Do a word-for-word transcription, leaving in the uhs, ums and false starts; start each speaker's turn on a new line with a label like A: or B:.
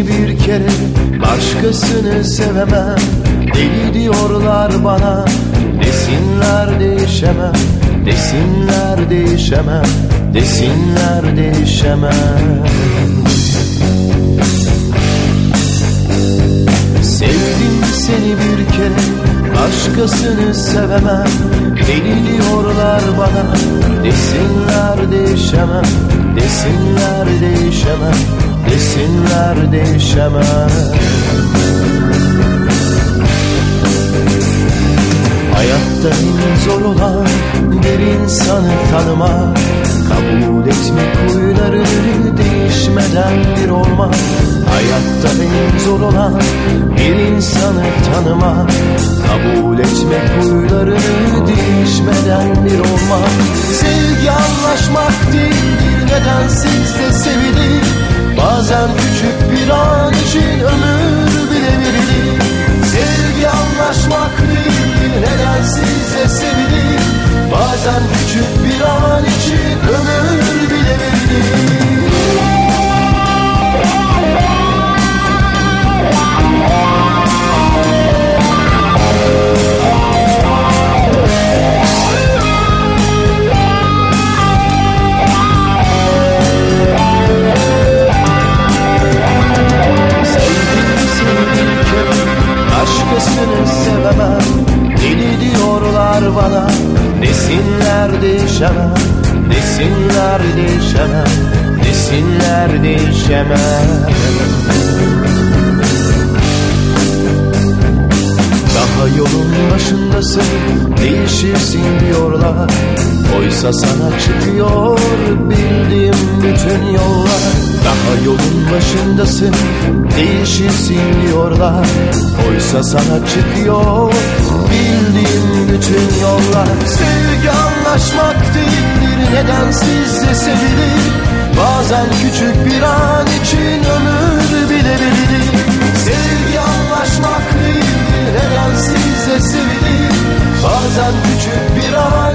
A: seni bir kere, başkasını sevemem. Deli diyorlar bana, desinler değişemem. Desinler değişemem, desinler değişemem. Sevdim seni bir kere, başkasını sevemem. Deli diyorlar bana, desinler değişemem. Desinler değişemem, desinler değişemem. Hayatta en zor olan bir insanı tanımak, kabul etmek huylarını değişmeden bir olmak. Hayatta en zor olan bir insanı tanımak, kabul etmek huylarını değişmeden bir olmak. Sevgi anlaşmak değildir, nedensiz de sevilir. Bazen küçük bir an için ömür bile verilir. Sevgi anlaşmak değildir, nedensiz de sevilir. Bazen küçük bir an için ömür bile verilir. Başkasını sevemem, deli diyorlar bana. Desinler değişemem, desinler değişemem, desinler değişemem. Daha yolun başındasın, değişirsin diyorlar. Oysa sana çıkıyor bildiğim bütün yollar. Daha yolun başındasın, değişirsin diyorlar. Oysa sana çıkıyor bildiğim bütün yollar. Sevgi anlaşmak değildir, nedensiz de sevilir. Bazen küçük bir an için ömür bile verilir. Sevgi anlaşmak değildir, nedensiz de sevilir. Bazen küçük bir an